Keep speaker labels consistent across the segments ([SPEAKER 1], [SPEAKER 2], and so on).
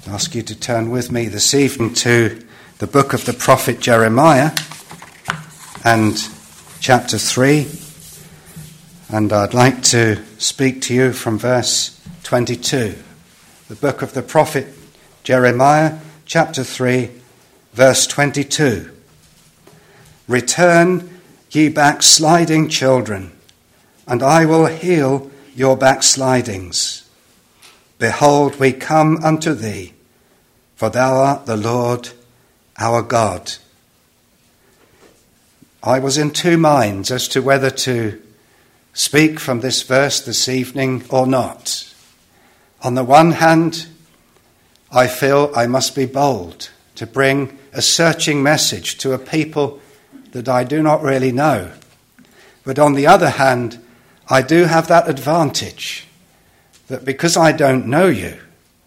[SPEAKER 1] I ask you to turn with me this evening to the book of the prophet Jeremiah and chapter 3. And I'd like to speak to you from verse 22. The book of the prophet Jeremiah, chapter 3, verse 22. Return, ye backsliding children, and I will heal your backslidings. Behold, we come unto thee, for thou art the Lord our God. I was in two minds as to whether to speak from this verse this evening or not. On the one hand, I feel I must be bold to bring a searching message to a people that I do not really know. But on the other hand, I do have that advantage that because I don't know you,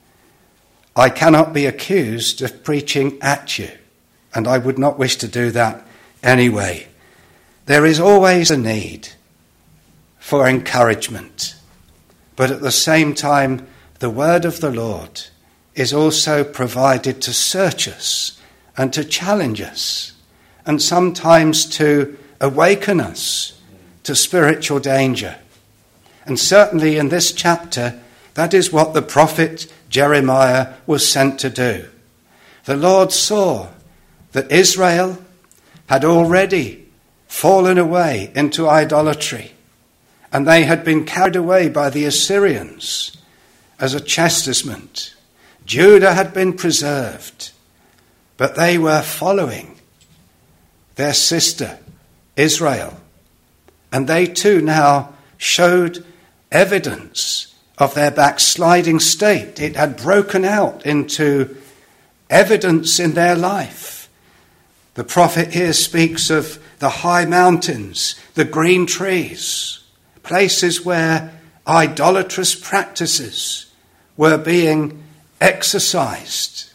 [SPEAKER 1] I cannot be accused of preaching at you, and I would not wish to do that anyway. There is always a need for encouragement, but at the same time, the word of the Lord is also provided to search us and to challenge us, and sometimes to awaken us to spiritual danger. And certainly in this chapter, that is what the prophet Jeremiah was sent to do. The Lord saw that Israel had already fallen away into idolatry, and they had been carried away by the Assyrians as a chastisement. Judah had been preserved, but they were following their sister Israel, and they too now showed evidence of their backsliding state. It had broken out into evidence in their life. The prophet here speaks of the high mountains, the green trees, places where idolatrous practices were being exercised.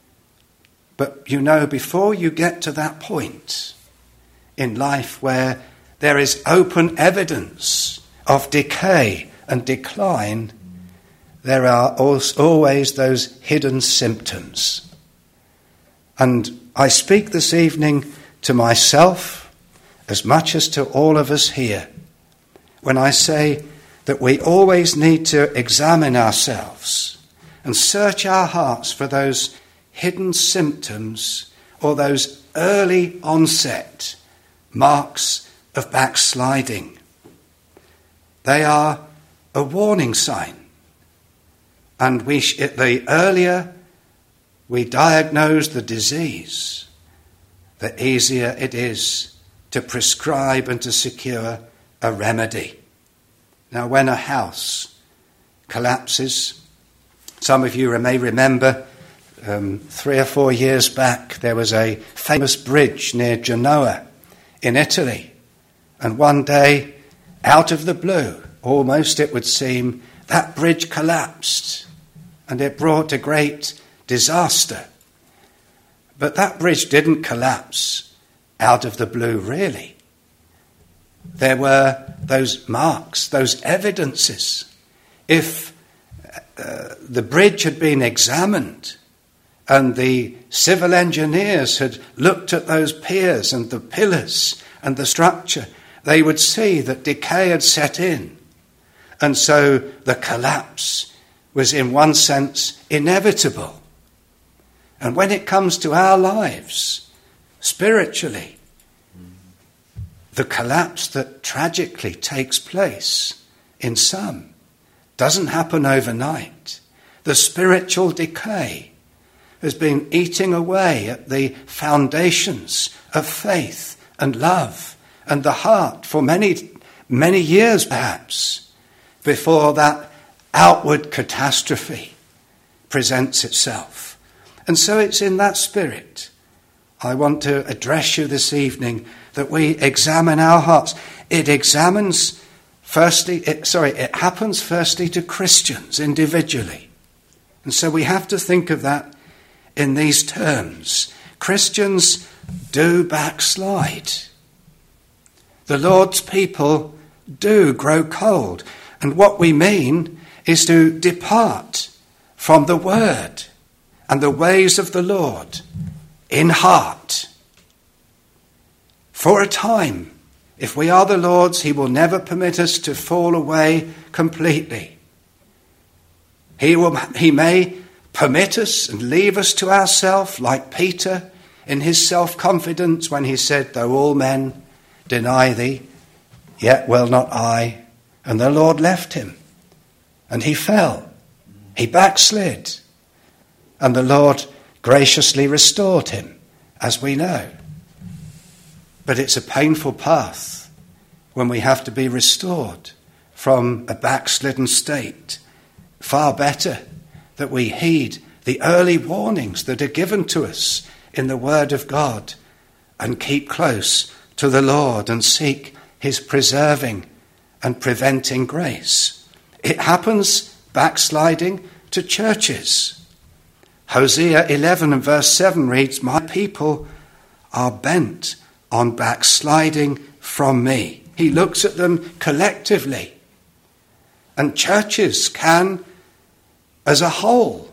[SPEAKER 1] But you know, before you get to that point in life where there is open evidence of decay and decline, there are always those hidden symptoms. And I speak this evening to myself as much as to all of us here when I say that we always need to examine ourselves and search our hearts for those hidden symptoms or those early onset marks of backsliding. They are a warning sign, and the earlier we diagnose the disease, the easier it is to prescribe and to secure a remedy. Now, when a house collapses, some of you may remember 3 or 4 years back there was a famous bridge near Genoa in Italy, and one day, out of the blue, almost it would seem, that bridge collapsed and it brought a great disaster. But that bridge didn't collapse out of the blue, really. There were those marks, those evidences. If the bridge had been examined and the civil engineers had looked at those piers and the pillars and the structure, they would see that decay had set in. And so the collapse was in one sense inevitable. And when it comes to our lives, spiritually, the collapse that tragically takes place in some doesn't happen overnight. The spiritual decay has been eating away at the foundations of faith and love and the heart for many, many years perhaps, before that outward catastrophe presents itself. And so it's in that spirit I want to address you this evening, that we examine our hearts. It happens firstly to Christians individually. And so we have to think of that in these terms. Christians do backslide. The Lord's people do grow cold. And what we mean is to depart from the word and the ways of the Lord in heart. For a time, if we are the Lord's, he will never permit us to fall away completely. He may permit us and leave us to ourselves, like Peter in his self-confidence when he said, though all men deny thee, yet will not I. And the Lord left him, and he fell. He backslid, and the Lord graciously restored him, as we know. But it's a painful path when we have to be restored from a backslidden state. Far better that we heed the early warnings that are given to us in the Word of God and keep close to the Lord and seek his preserving and preventing grace. It happens, backsliding, to churches. Hosea 11 and verse 7 reads, my people are bent on backsliding from me. He looks at them collectively. And churches can, as a whole,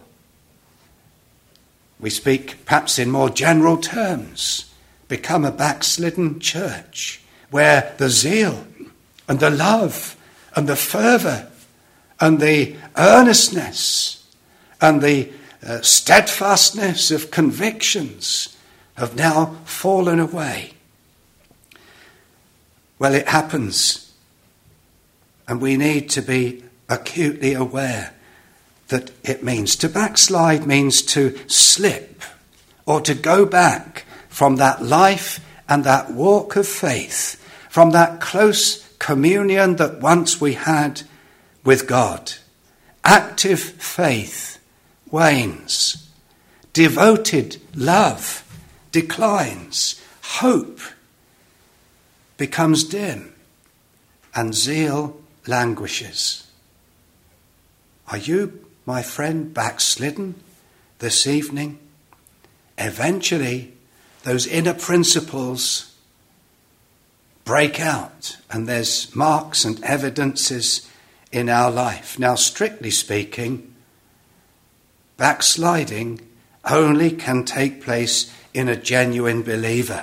[SPEAKER 1] we speak perhaps in more general terms, become a backslidden church where the zeal and the love and the fervour and the earnestness and the steadfastness of convictions have now fallen away. Well, it happens, and we need to be acutely aware that it means to backslide means to slip or to go back from that life and that walk of faith, from that close communion that once we had with God. Active faith wanes. Devoted love declines. Hope becomes dim, and zeal languishes. Are you, my friend, backslidden this evening? Eventually, those inner principles break out, and there's marks and evidences in our life. Now, strictly speaking, backsliding only can take place in a genuine believer.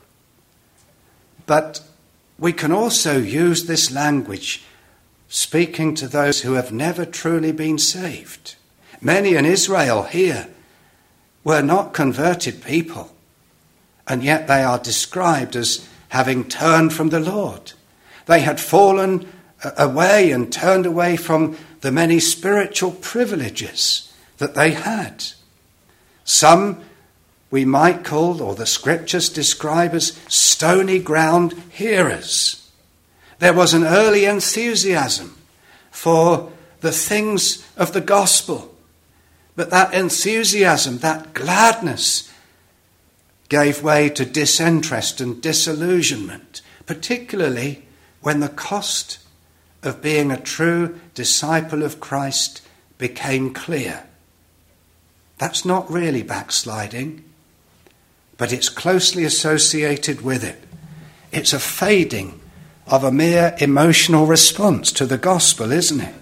[SPEAKER 1] But we can also use this language speaking to those who have never truly been saved. Many in Israel here were not converted people, and yet they are described as having turned from the Lord. They had fallen away and turned away from the many spiritual privileges that they had. Some we might call, or the scriptures describe as stony ground hearers. There was an early enthusiasm for the things of the gospel, but that enthusiasm, that gladness, gave way to disinterest and disillusionment, particularly when the cost of being a true disciple of Christ became clear. That's not really backsliding, but it's closely associated with it. It's a fading of a mere emotional response to the gospel, isn't it?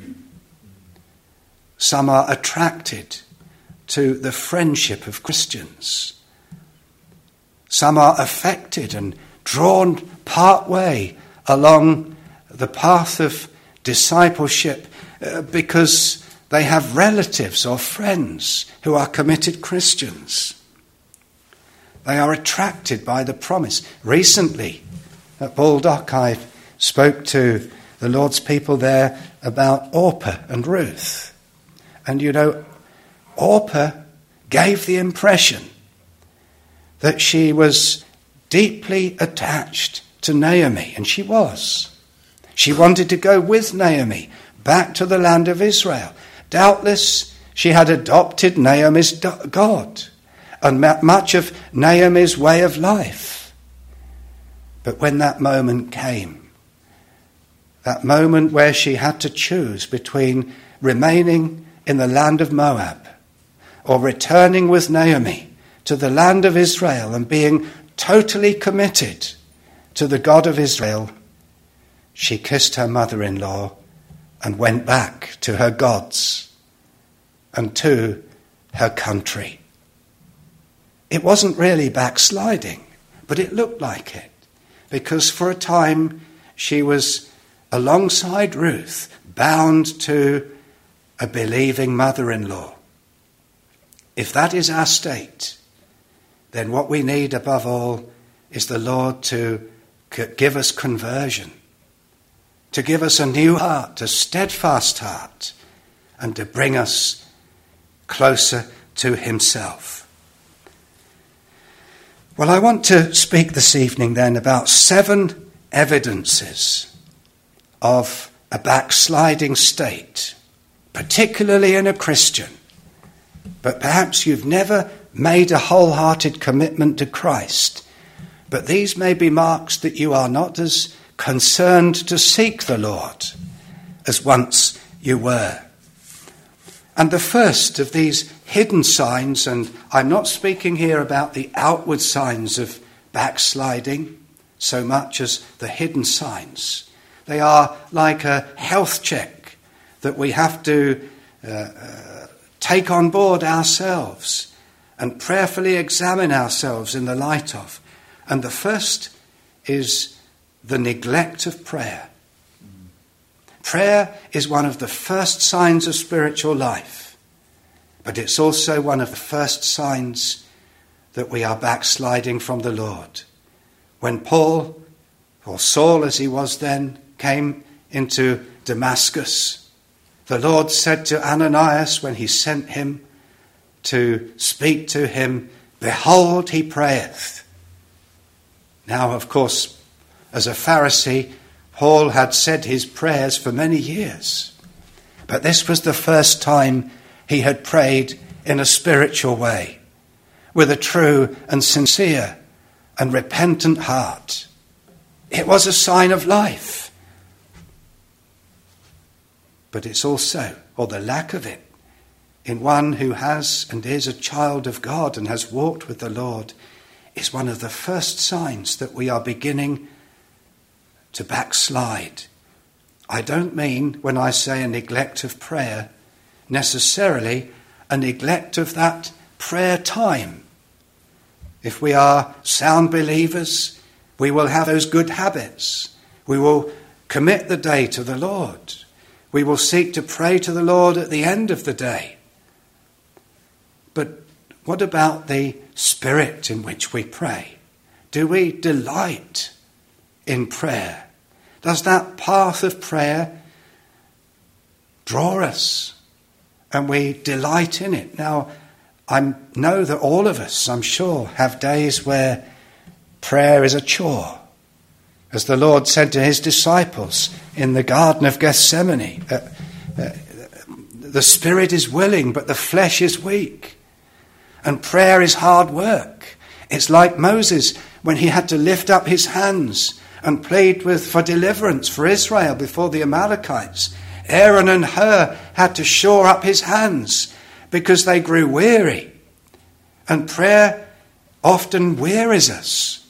[SPEAKER 1] Some are attracted to the friendship of Christians. Some are affected and drawn part way along the path of discipleship because they have relatives or friends who are committed Christians. They are attracted by the promise. Recently, at Baldock, I spoke to the Lord's people there about Orpah and Ruth. And you know, Orpah gave the impression that she was deeply attached to Naomi, and she was. She wanted to go with Naomi back to the land of Israel. Doubtless, she had adopted Naomi's God and much of Naomi's way of life. But when that moment came, that moment where she had to choose between remaining in the land of Moab or returning with Naomi to the land of Israel and being totally committed to the God of Israel, she kissed her mother-in-law and went back to her gods and to her country. It wasn't really backsliding, but it looked like it, because for a time she was alongside Ruth, bound to a believing mother-in-law. If that is our state, then what we need above all is the Lord to give us conversion, to give us a new heart, a steadfast heart, and to bring us closer to himself. Well, I want to speak this evening then about 7 evidences of a backsliding state, particularly in a Christian. But perhaps you've never made a wholehearted commitment to Christ. But these may be marks that you are not as concerned to seek the Lord as once you were. And the first of these hidden signs, and I'm not speaking here about the outward signs of backsliding so much as the hidden signs. They are like a health check that we have to take on board ourselves and prayerfully examine ourselves in the light of. And the first is the neglect of prayer. Prayer is one of the first signs of spiritual life, but it's also one of the first signs that we are backsliding from the Lord. When Paul, or Saul as he was then, came into Damascus, the Lord said to Ananias when he sent him to speak to him, "Behold, he prayeth." Now, of course, as a Pharisee, Paul had said his prayers for many years. But this was the first time he had prayed in a spiritual way, with a true and sincere and repentant heart. It was a sign of life. But it's also, or the lack of it, in one who has and is a child of God and has walked with the Lord, is one of the first signs that we are beginning to backslide. I don't mean, when I say a neglect of prayer, necessarily a neglect of that prayer time. If we are sound believers, we will have those good habits. We will commit the day to the Lord. We will seek to pray to the Lord at the end of the day. But what about the spirit in which we pray? Do we delight in prayer? Does that path of prayer draw us and we delight in it? Now, I know that all of us, I'm sure, have days where prayer is a chore. As the Lord said to his disciples in the Garden of Gethsemane, the spirit is willing, but the flesh is weak. And prayer is hard work. It's like Moses when he had to lift up his hands and plead for deliverance for Israel before the Amalekites. Aaron and Hur had to shore up his hands because they grew weary. And prayer often wearies us.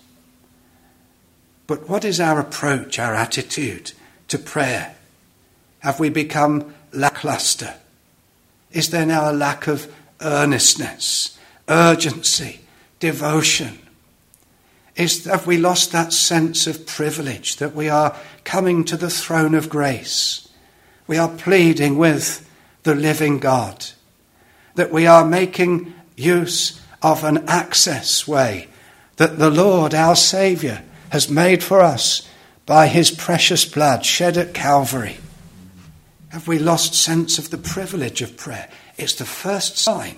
[SPEAKER 1] But what is our approach, our attitude to prayer? Have we become lackluster? Is there now a lack of earnestness, urgency, devotion? Have we lost that sense of privilege that we are coming to the throne of grace? We are pleading with the living God, that we are making use of an access way that the Lord, our Saviour, has made for us by his precious blood shed at Calvary. Have we lost sense of the privilege of prayer? It's the first sign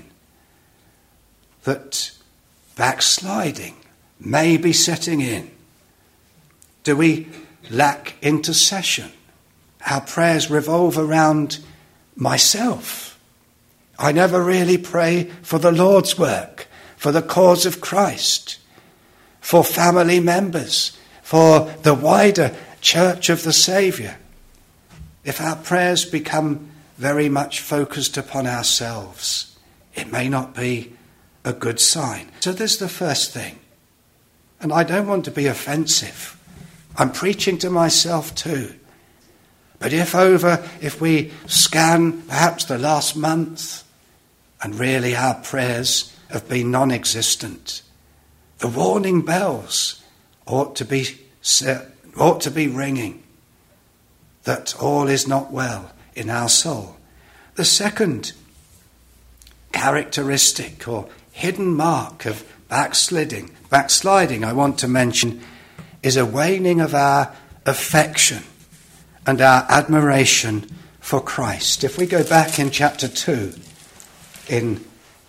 [SPEAKER 1] that backsliding may be setting in. Do we lack intercession? Our prayers revolve around myself. I never really pray for the Lord's work, for the cause of Christ, for family members, for the wider church of the Saviour. If our prayers become very much focused upon ourselves, it may not be a good sign. So there's the first thing. And I don't want to be offensive. I'm preaching to myself too. But if we scan perhaps the last month, And really our prayers have been non-existent. The warning bells ought to be ringing that all is not well in our soul. The second characteristic or hidden mark of backsliding, I want to mention, is a waning of our affection and our admiration for Christ. If we go back in chapter 2, in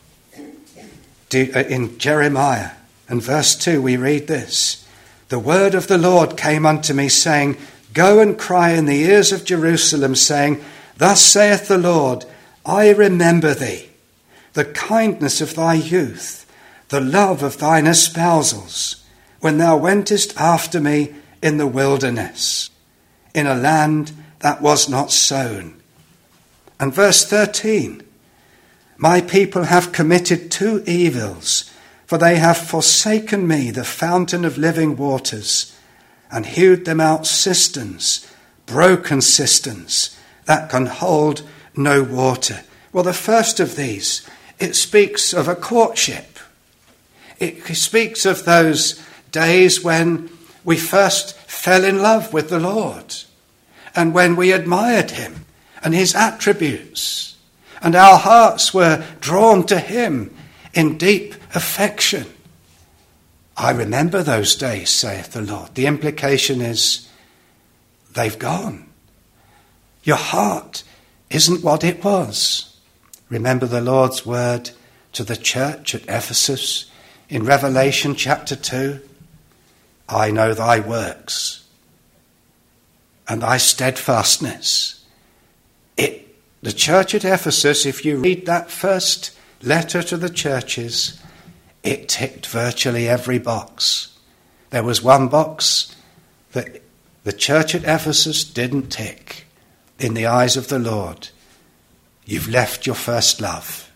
[SPEAKER 1] Jeremiah, and verse 2, we read this: "The word of the Lord came unto me, saying, Go and cry in the ears of Jerusalem, saying, Thus saith the Lord, I remember thee, the kindness of thy youth, the love of thine espousals, when thou wentest after me in the wilderness, in a land that was not sown." And verse 13, "My people have committed two evils, for they have forsaken me, the fountain of living waters, and hewed them out cisterns, broken cisterns, that can hold no water." Well, the first of these, it speaks of a courtship. It speaks of those days when we first fell in love with the Lord, and when we admired him and his attributes, and our hearts were drawn to him in deep affection. I remember those days, saith the Lord. The implication is they've gone. Your heart isn't what it was. Remember the Lord's word to the church at Ephesus in Revelation chapter 2. "I know thy works and thy steadfastness." The church at Ephesus, if you read that first letter to the churches, it ticked virtually every box. There was one box that the church at Ephesus didn't tick in the eyes of the Lord. You've left your first love.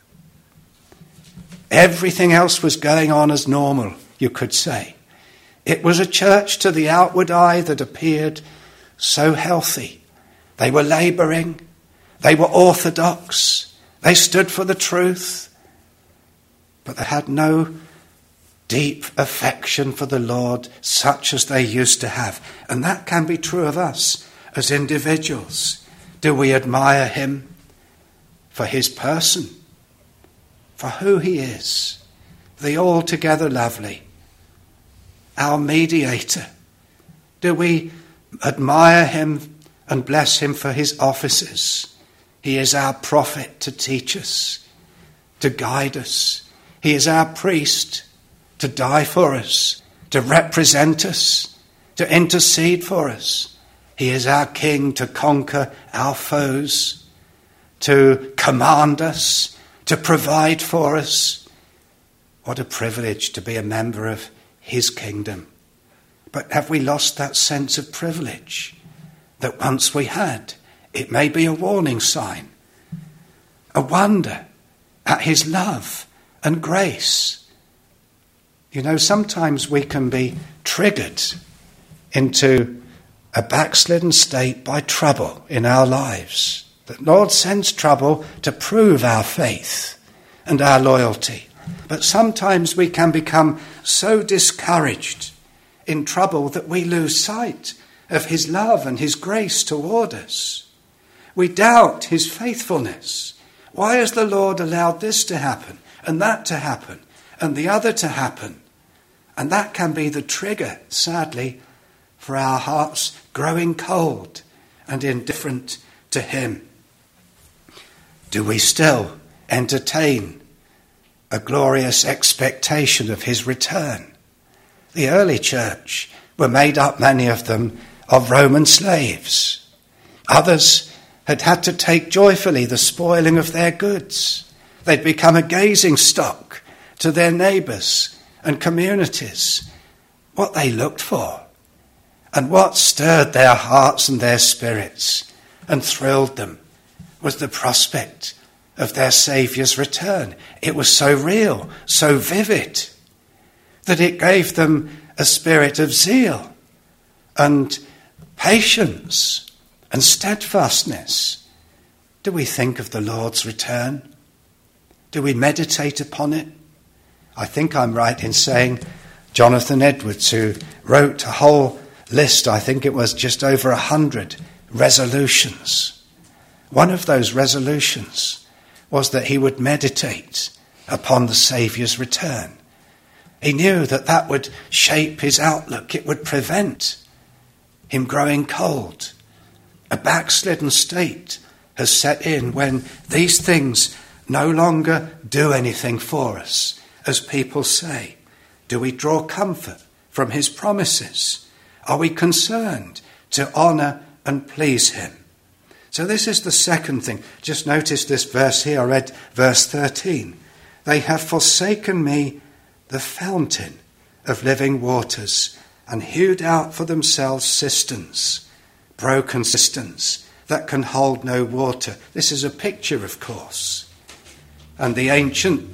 [SPEAKER 1] Everything else was going on as normal, you could say. It was a church to the outward eye that appeared so healthy. They were labouring. They were orthodox. They stood for the truth. But they had no deep affection for the Lord such as they used to have. And that can be true of us as individuals. Do we admire him for his person, for who he is, the altogether lovely, our mediator? Do we admire him and bless him for his offices? He is our prophet to teach us, to guide us. He is our priest to die for us, to represent us, to intercede for us. He is our king to conquer our foes, to command us, to provide for us. What a privilege to be a member of his kingdom. But have we lost that sense of privilege that once we had? It may be a warning sign, a wonder at his love and grace. You know, sometimes we can be triggered into a backslidden state by trouble in our lives. The Lord sends trouble to prove our faith and our loyalty. But sometimes we can become so discouraged in trouble that we lose sight of his love and his grace toward us. We doubt his faithfulness. Why has the Lord allowed this to happen and that to happen and the other to happen? And that can be the trigger, sadly, for our hearts growing cold and indifferent to him. Do we still entertain a glorious expectation of his return? The early church were made up, many of them, of Roman slaves. Others had to take joyfully the spoiling of their goods. They'd become a gazing stock to their neighbours and communities. What they looked for and what stirred their hearts and their spirits and thrilled them was the prospect of their Saviour's return. It was so real, so vivid, that it gave them a spirit of zeal and patience and steadfastness. Do we think of the Lord's return? Do we meditate upon it? I think I'm right in saying Jonathan Edwards, who wrote a whole list, I think it was just over 100 resolutions. One of those resolutions was that he would meditate upon the Saviour's return. He knew that that would shape his outlook. It would prevent him growing cold. A backslidden state has set in when these things no longer do anything for us. As people say, do we draw comfort from his promises? Are we concerned to honour and please him? So this is the second thing. Just notice this verse here. I read verse 13. They have forsaken me, the fountain of living waters, and hewed out for themselves cisterns, broken cisterns that can hold no water. This is a picture, of course. And the ancient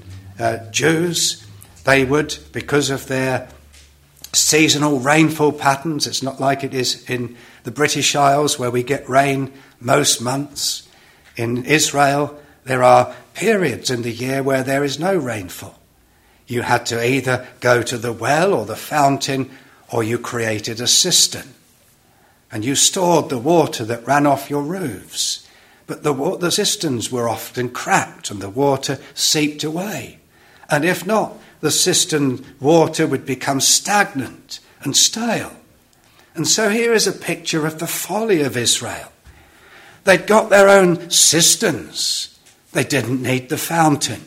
[SPEAKER 1] Jews, they would, because of their seasonal rainfall patterns, it's not like it is in the British Isles where we get rain most months. In Israel, there are periods in the year where there is no rainfall. You had to either go to the well or the fountain, or you created a cistern. And you stored the water that ran off your roofs. But the cisterns were often cracked and the water seeped away. And if not, the cistern water would become stagnant and stale. And so here is a picture of the folly of Israel. They'd got their own cisterns. They didn't need the fountain.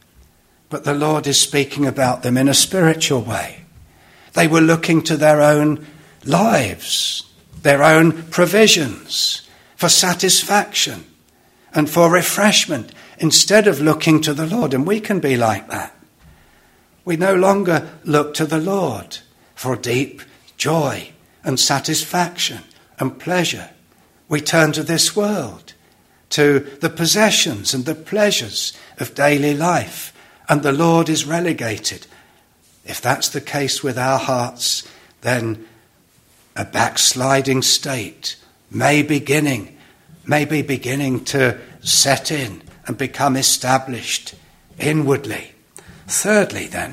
[SPEAKER 1] But the Lord is speaking about them in a spiritual way. They were looking to their own lives, their own provisions for satisfaction and for refreshment instead of looking to the Lord. And we can be like that. We no longer look to the Lord for deep joy and satisfaction and pleasure. We turn to this world, to the possessions and the pleasures of daily life, and the Lord is relegated. If that's the case with our hearts, then a backsliding state may be beginning to set in and become established inwardly. Thirdly, then,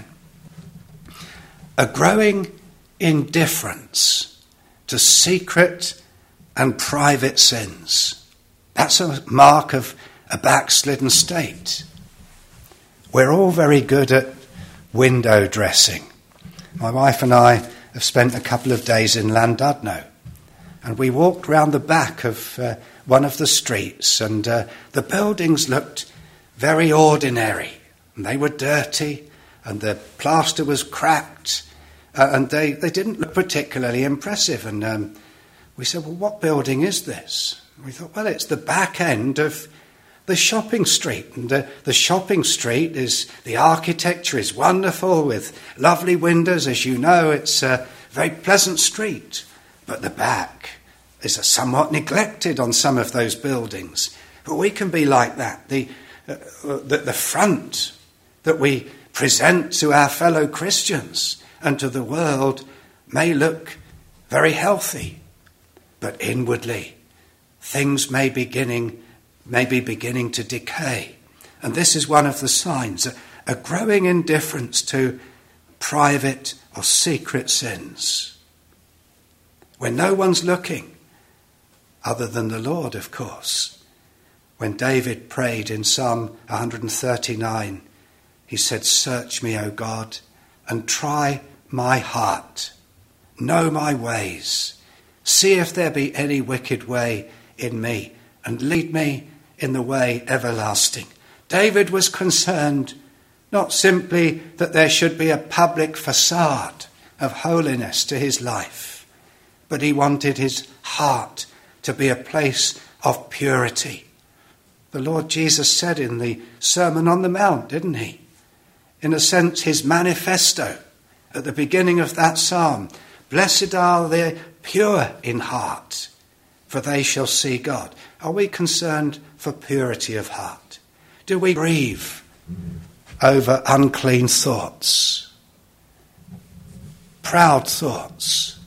[SPEAKER 1] a growing indifference to secret and private sins. That's a mark of a backslidden state. We're all very good at window dressing. My wife and I have spent a couple of days in Llandudno, and we walked round the back of one of the streets, and the buildings looked very ordinary, and they were dirty, and the plaster was cracked, and they didn't look particularly impressive. And we said, well, what building is this? And we thought, well, it's the back end of the shopping street. And the shopping street the architecture is wonderful with lovely windows. As you know, it's a very pleasant street. But the back is somewhat neglected on some of those buildings. But we can be like that. The front that we present to our fellow Christians and to the world may look very healthy. But inwardly, things may be beginning to decay. And this is one of the signs, a growing indifference to private or secret sins. When no one's looking, other than the Lord, of course. When David prayed in Psalm 139, he said, "Search me, O God, and try my heart. Know my ways. See if there be any wicked way in me, and lead me in the way everlasting." David was concerned not simply that there should be a public facade of holiness to his life, but he wanted his heart to be a place of purity. The Lord Jesus said in the Sermon on the Mount, didn't he? In a sense, his manifesto at the beginning of that psalm, "Blessed are the pure in heart, for they shall see God." Are we concerned for purity of heart? Do we grieve over unclean thoughts, proud thoughts,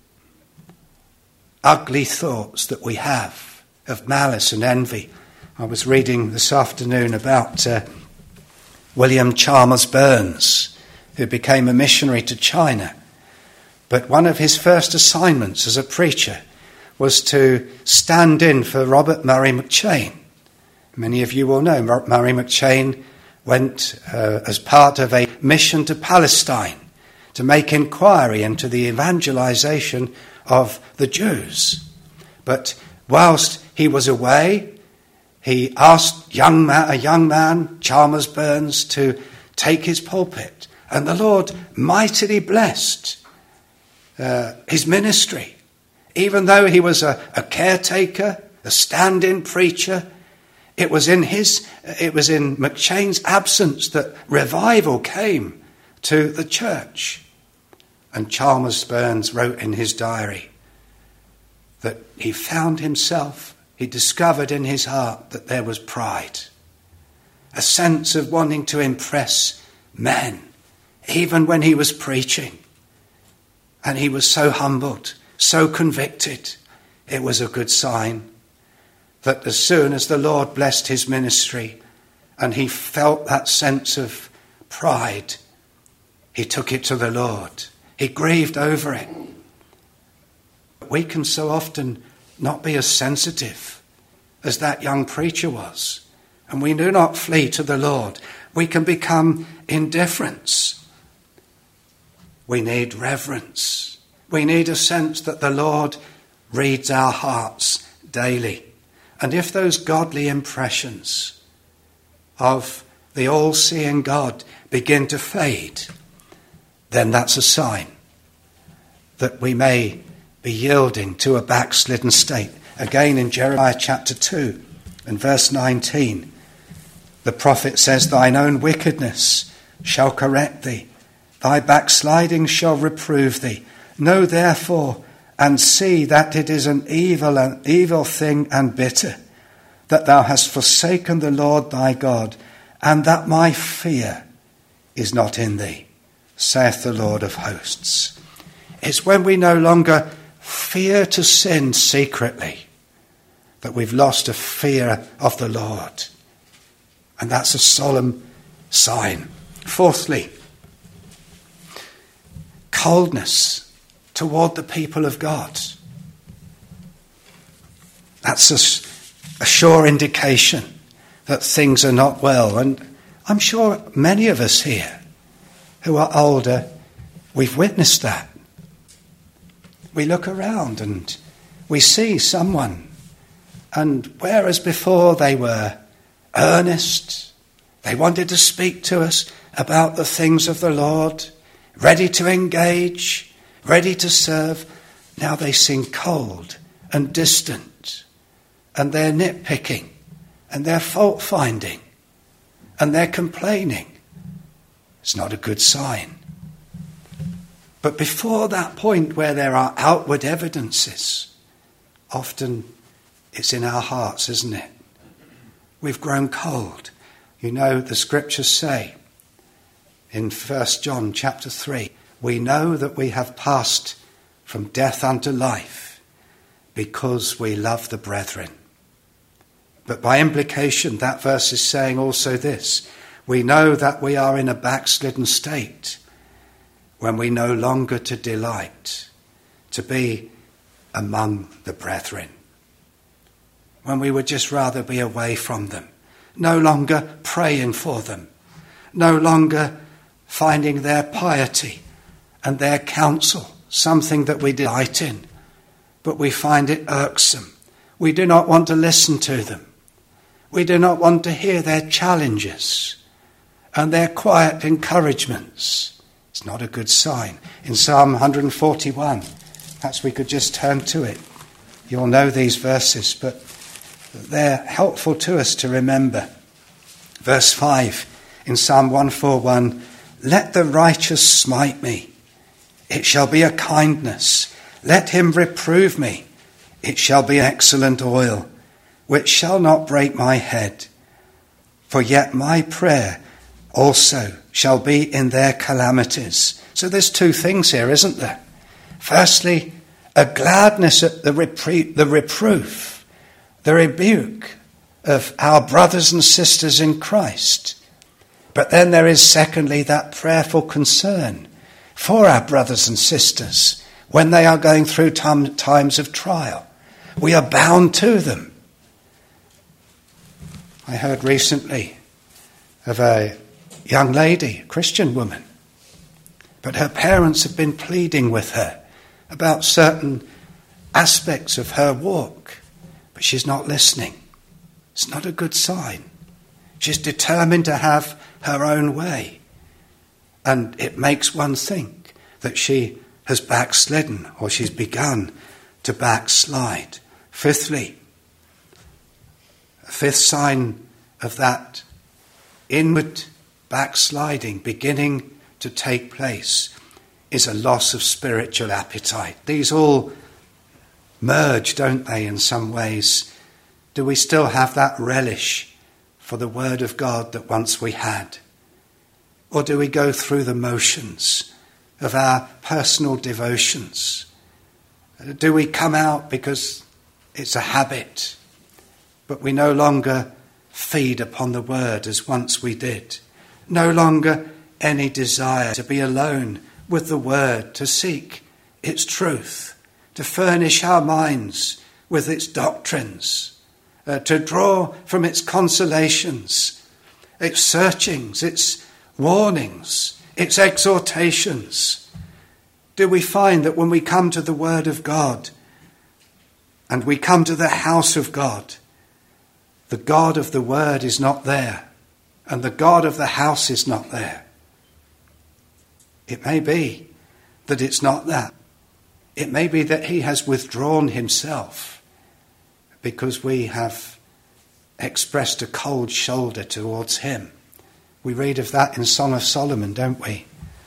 [SPEAKER 1] ugly thoughts that we have of malice and envy? I was reading this afternoon about William Chalmers Burns, who became a missionary to China. But one of his first assignments as a preacher was to stand in for Robert Murray McCheyne. Many of you will know Murray McCheyne went as part of a mission to Palestine to make inquiry into the evangelization of the Jews. But whilst he was away, he asked a young man, Chalmers Burns, to take his pulpit. And the Lord mightily blessed his ministry. Even though he was a caretaker, a stand-in preacher, it was in McCheyne's absence that revival came to the church. And Chalmers Burns wrote in his diary that he discovered in his heart that there was pride, a sense of wanting to impress men, even when he was preaching. And he was so humbled, so convicted. It was a good sign that as soon as the Lord blessed his ministry and he felt that sense of pride, he took it to the Lord. He grieved over it. We can so often not be as sensitive as that young preacher was. And we do not flee to the Lord. We can become indifferent. We need reverence. We need a sense that the Lord reads our hearts daily. And if those godly impressions of the all-seeing God begin to fade, then that's a sign that we may be yielding to a backslidden state. Again in Jeremiah chapter 2 and verse 19, the prophet says, "Thine own wickedness shall correct thee, thy backsliding shall reprove thee. Know therefore and see that it is an evil thing and bitter, that thou hast forsaken the Lord thy God, and that my fear is not in thee, saith the Lord of hosts." It's when we no longer fear to sin secretly that we've lost a fear of the Lord. And that's a solemn sign. Fourthly, coldness toward the people of God. That's a sure indication that things are not well. And I'm sure many of us here who are older, we've witnessed that. We look around and we see someone, and whereas before they were earnest, they wanted to speak to us about the things of the Lord, ready to engage, ready to serve, now they seem cold and distant, and they're nitpicking, and they're fault-finding, and they're complaining. It's not a good sign. But before that point where there are outward evidences, often it's in our hearts, isn't it? We've grown cold. You know, the scriptures say in 1 John chapter 3, we know that we have passed from death unto life because we love the brethren. But by implication, that verse is saying also this: we know that we are in a backslidden state when we no longer to delight to be among the brethren, when we would just rather be away from them, no longer praying for them, no longer finding their piety and their counsel something that we delight in, but we find it irksome. We do not want to listen to them. We do not want to hear their challenges and their quiet encouragements. It's not a good sign. In Psalm 141, perhaps we could just turn to it. You'll know these verses, but they're helpful to us to remember. Verse 5 in Psalm 141, "Let the righteous smite me, it shall be a kindness. Let him reprove me, it shall be excellent oil, which shall not break my head. For yet my prayer also shall be in their calamities." So there's two things here, isn't there? Firstly, a gladness at the reproof, the rebuke of our brothers and sisters in Christ. But then there is, secondly, that prayerful concern for our brothers and sisters when they are going through times of trial. We are bound to them. I heard recently of a young lady, a Christian woman, but her parents have been pleading with her about certain aspects of her walk, but she's not listening. It's not a good sign. She's determined to have her own way, and it makes one think that she has backslidden, or she's begun to backslide. Fifthly, a fifth sign of that inward backsliding beginning to take place is a loss of spiritual appetite. These all merge, don't they, in some ways? Do we still have that relish for the word of God that once we had? Or do we go through the motions of our personal devotions? Do we come out because it's a habit, but we no longer feed upon the word as once we did? No longer any desire to be alone with the word, to seek its truth, to furnish our minds with its doctrines, to draw from its consolations, its searchings, its warnings, its exhortations. Do we find that when we come to the word of God and we come to the house of God, the God of the word is not there and the God of the house is not there? It may be that it's not that. It may be that he has withdrawn himself because we have expressed a cold shoulder towards him. We read of that in Song of Solomon, don't we?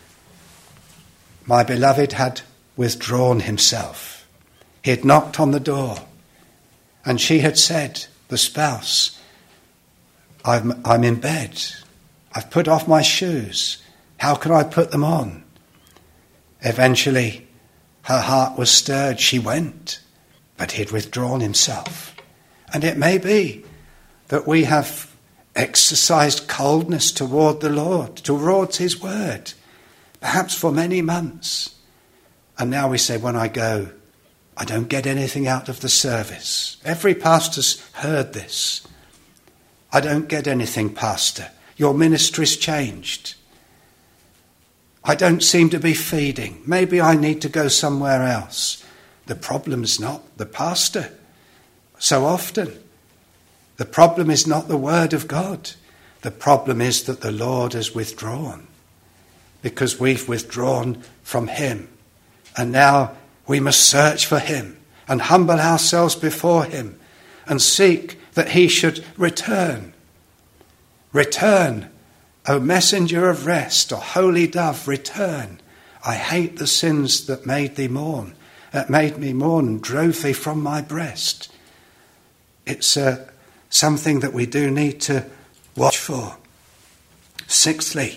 [SPEAKER 1] My beloved had withdrawn himself. He had knocked on the door, and she had said, the spouse, I'm in bed. I've put off my shoes. How can I put them on? Eventually, her heart was stirred. She went, but he had withdrawn himself. And it may be that we have exercised coldness toward the Lord, towards his word, perhaps for many months. And now we say, when I go, I don't get anything out of the service. Every pastor's heard this. I don't get anything, Pastor. Your ministry's changed. I don't seem to be feeding. Maybe I need to go somewhere else. The problem's not the pastor. So often, the problem is not the word of God. The problem is that the Lord has withdrawn, because we've withdrawn from him. And now we must search for him and humble ourselves before him and seek that he should return. Return, O messenger of rest, or holy dove, return. I hate the sins that made me mourn and drove thee from my breast. It's something that we do need to watch for. Sixthly,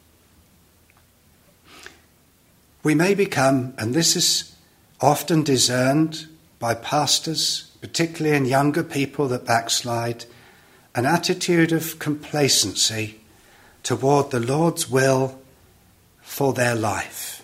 [SPEAKER 1] we may become, and this is often discerned by pastors, particularly in younger people that backslide, an attitude of complacency toward the Lord's will for their life.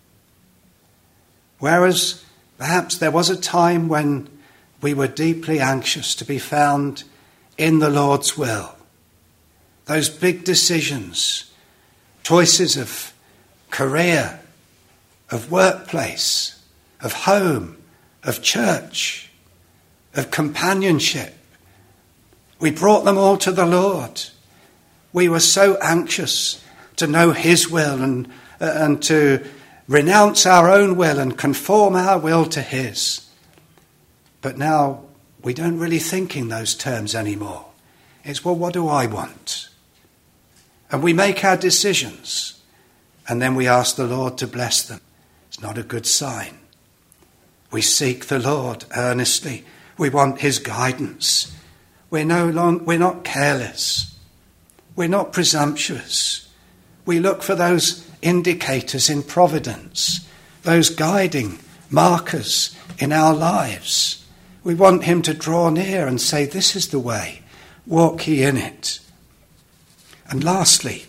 [SPEAKER 1] Whereas perhaps there was a time when we were deeply anxious to be found in the Lord's will. Those big decisions, choices of career, of workplace, of home, of church, of companionship. We brought them all to the Lord. We were so anxious to know his will and to renounce our own will and conform our will to his. But now we don't really think in those terms anymore. It's, well, what do I want? And we make our decisions, and then we ask the Lord to bless them. It's not a good sign. We seek the Lord earnestly. We want his guidance. We're not careless. We're not presumptuous. We look for those indicators in providence, those guiding markers in our lives. We want him to draw near and say, this is the way, walk ye in it. And lastly,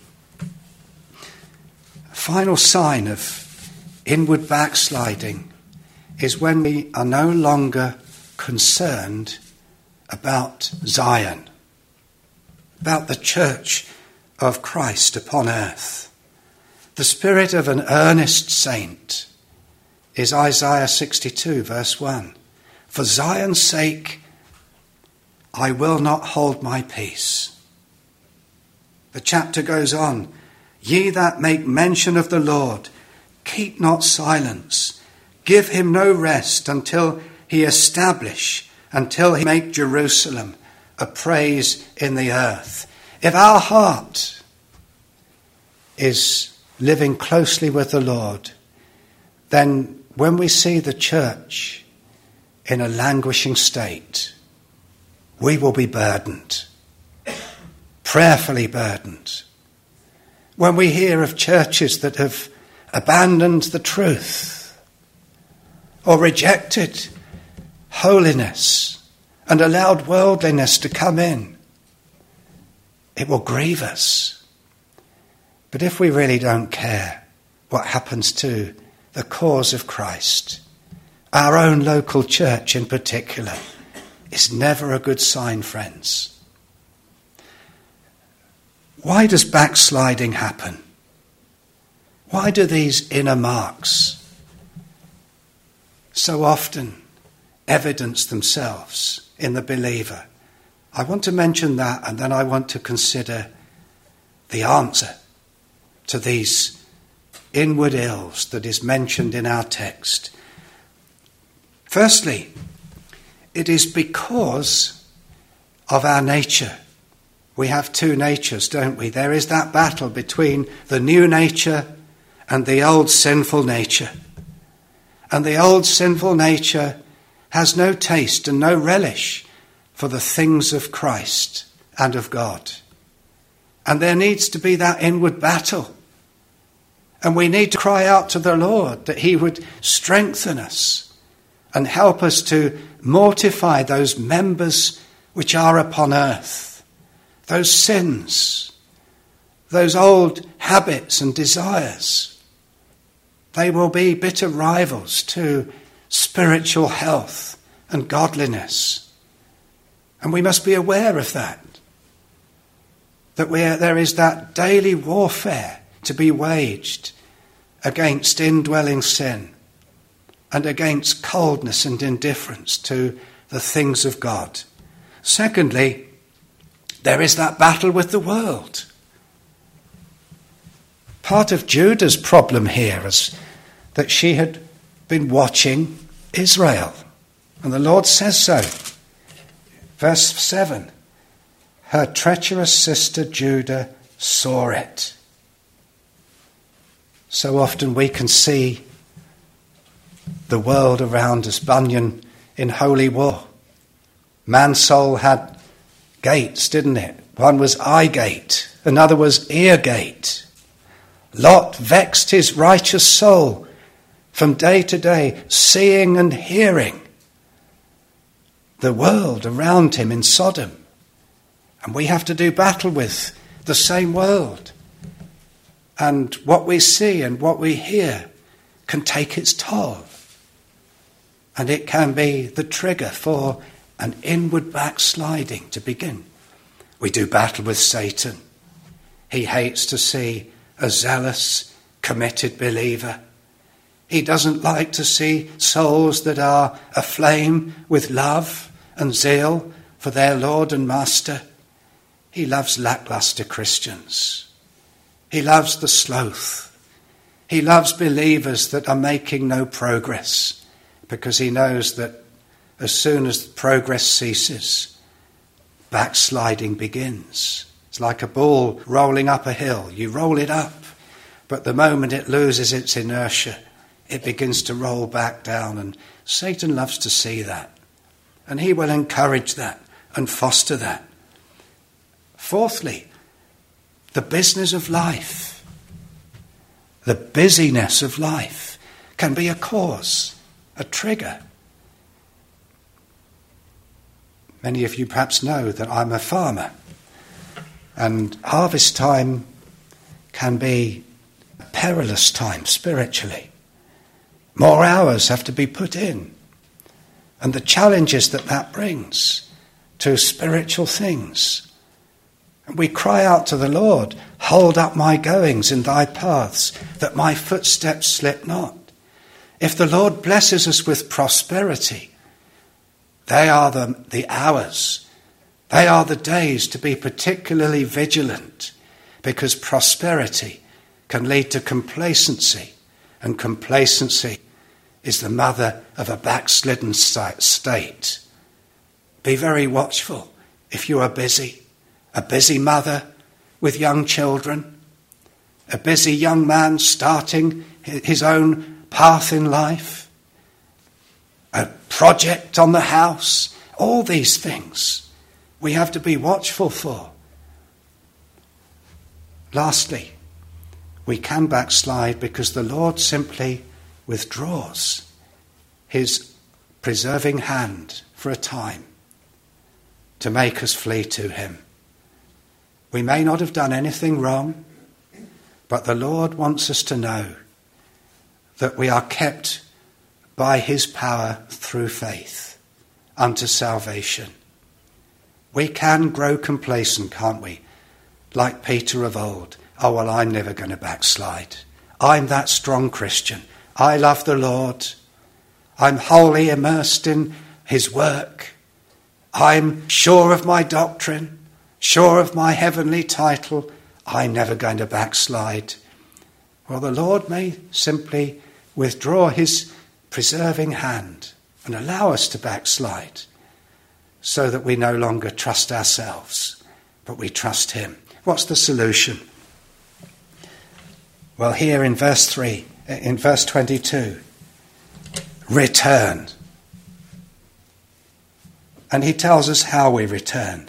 [SPEAKER 1] a final sign of inward backsliding is when we are no longer concerned about Zion, about the church of Christ upon earth. The spirit of an earnest saint is Isaiah 62, verse 1. For Zion's sake, I will not hold my peace. The chapter goes on, ye that make mention of the Lord, keep not silence, give him no rest until he establish, until he make Jerusalem a praise in the earth. If our heart is living closely with the Lord, then when we see the church in a languishing state, we will be burdened, prayerfully burdened. When we hear of churches that have abandoned the truth or rejected holiness and allowed worldliness to come in, it will grieve us. But if we really don't care what happens to the cause of Christ, our own local church in particular is never a good sign, friends. Why does backsliding happen? Why do these inner marks so often evidence themselves in the believer? I want to mention that, and then I want to consider the answer to these inward ills that is mentioned in our text. Firstly, it is because of our nature. We have two natures, don't we? There is that battle between the new nature and the old sinful nature. And the old sinful nature has no taste and no relish for the things of Christ and of God. And there needs to be that inward battle. And we need to cry out to the Lord that he would strengthen us and help us to mortify those members which are upon earth, those sins, those old habits and desires. They will be bitter rivals to spiritual health and godliness. And we must be aware of that there is that daily warfare to be waged against indwelling sin and against coldness and indifference to the things of God. Secondly, there is that battle with the world. Part of Judah's problem here is that she had been watching Israel, and the Lord says so. Verse 7, her treacherous sister Judah saw it. So often we can see the world around us. Bunyan in Holy War. Man's soul had gates, didn't it? One was eye gate, another was ear gate. Lot vexed his righteous soul from day to day, seeing and hearing the world around him in Sodom. And we have to do battle with the same world. And what we see and what we hear can take its toll. And it can be the trigger for an inward backsliding to begin. We do battle with Satan. He hates to see a zealous, committed believer. He doesn't like to see souls that are aflame with love and zeal for their Lord and Master. He loves lackluster Christians. He loves the sloth. He loves believers that are making no progress, because he knows that as soon as progress ceases, backsliding begins. It's like a ball rolling up a hill. You roll it up, but the moment it loses its inertia, it begins to roll back down. And Satan loves to see that. And he will encourage that and foster that. Fourthly, the business of life, the busyness of life can be a cause, a trigger. Many of you perhaps know that I'm a farmer. And harvest time can be a perilous time spiritually. More hours have to be put in. And the challenges that brings to spiritual things. And we cry out to the Lord, hold up my goings in thy paths, that my footsteps slip not. If the Lord blesses us with prosperity, they are the hours, they are the days to be particularly vigilant, because prosperity can lead to complacency, and complacency is the mother of a backslidden state. Be very watchful if you are busy, a busy mother with young children, a busy young man starting his own path in life, a project on the house, all these things we have to be watchful for. Lastly, we can backslide because the Lord simply withdraws his preserving hand for a time to make us flee to him. We may not have done anything wrong, but the Lord wants us to know that we are kept by his power through faith unto salvation. We can grow complacent, can't we? Like Peter of old. Oh, well, I'm never going to backslide. I'm that strong Christian. I love the Lord. I'm wholly immersed in his work. I'm sure of my doctrine, sure of my heavenly title. I'm never going to backslide. Well, the Lord may simply withdraw his preserving hand and allow us to backslide so that we no longer trust ourselves, but we trust him. What's the solution? Well, here in verse 22, return. And he tells us how we return.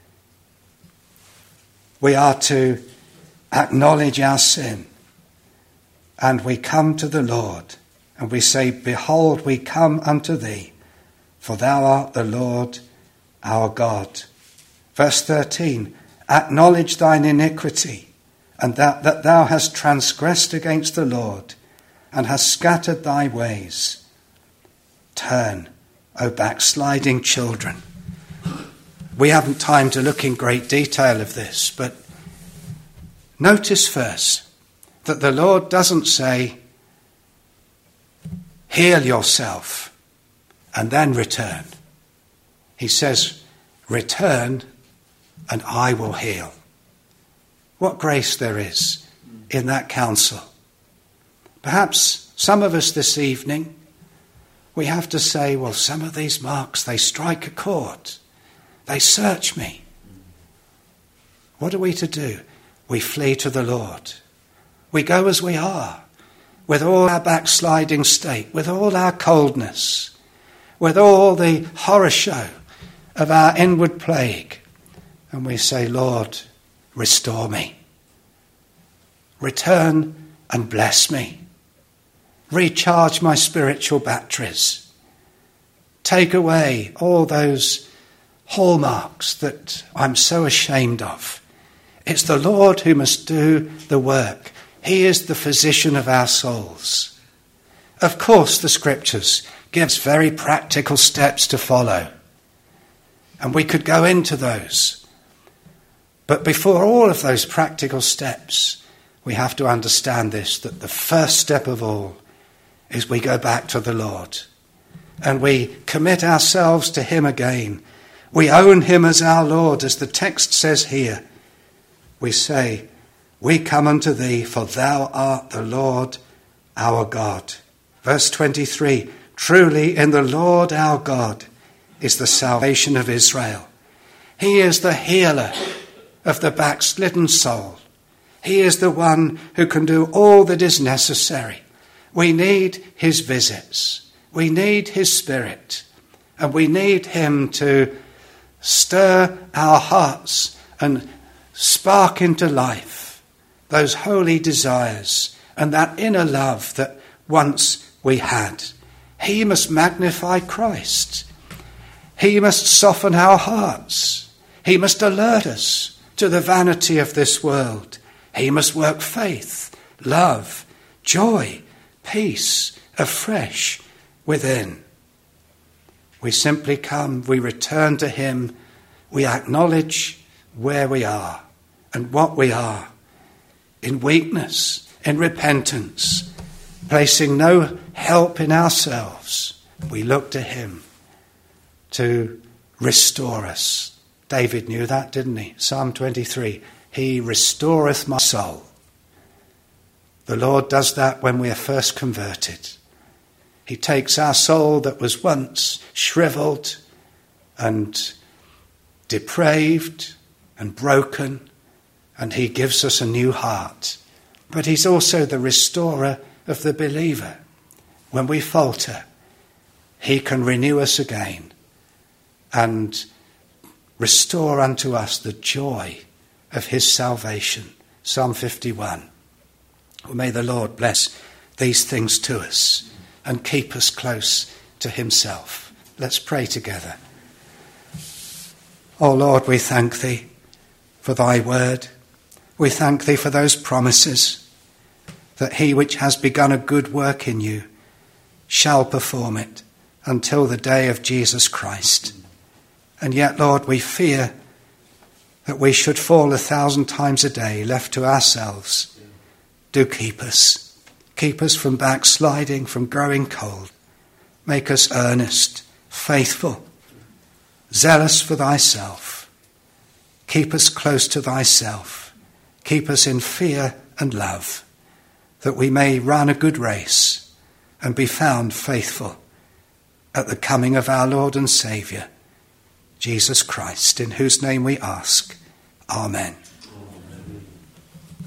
[SPEAKER 1] We are to acknowledge our sin, and we come to the Lord, and we say, behold, we come unto thee, for thou art the Lord our God. Verse 13, acknowledge thine iniquity, and that thou hast transgressed against the Lord, and hast scattered thy ways. Turn, O backsliding children. We haven't time to look in great detail of this, but notice first that the Lord doesn't say, heal yourself and then return. He says, return and I will heal. What grace there is in that counsel. Perhaps some of us this evening, we have to say, well, some of these marks, they strike a chord. They search me. What are we to do? We flee to the Lord. We go as we are, with all our backsliding state, with all our coldness, with all the horror show of our inward plague. And we say, Lord, restore me. Return and bless me. Recharge my spiritual batteries. Take away all those hallmarks that I'm so ashamed of. It's the Lord who must do the work. He is the physician of our souls. Of course, the Scriptures gives very practical steps to follow. And we could go into those. But before all of those practical steps, we have to understand this, that the first step of all is we go back to the Lord. And we commit ourselves to him again. We own him as our Lord, as the text says here. We say, we come unto thee, for thou art the Lord our God. Verse 23, truly in the Lord our God is the salvation of Israel. He is the healer of the backslidden soul. He is the one who can do all that is necessary. We need his visits. We need his Spirit. And we need him to stir our hearts and spark into life those holy desires and that inner love that once we had. He must magnify Christ. He must soften our hearts. He must alert us to the vanity of this world. He must work faith, love, joy, peace afresh within. We simply come, we return to him, we acknowledge where we are and what we are, in weakness, in repentance, placing no help in ourselves. We look to him to restore us. David knew that, didn't he? Psalm 23, he restoreth my soul. The Lord does that when we are first converted. He takes our soul that was once shriveled and depraved and broken, and he gives us a new heart. But he's also the restorer of the believer. When we falter, he can renew us again and restore unto us the joy of his salvation. Psalm 51. Well, may the Lord bless these things to us and keep us close to himself. Let's pray together. O Lord, we thank thee for thy word. We thank thee for those promises that he which has begun a good work in you shall perform it until the day of Jesus Christ. And yet, Lord, we fear that we should fall 1,000 times a day left to ourselves. Do keep us. Keep us from backsliding, from growing cold. Make us earnest, faithful, zealous for thyself. Keep us close to thyself. Keep us in fear and love, that we may run a good race and be found faithful at the coming of our Lord and Saviour, Jesus Christ, in whose name we ask. Amen.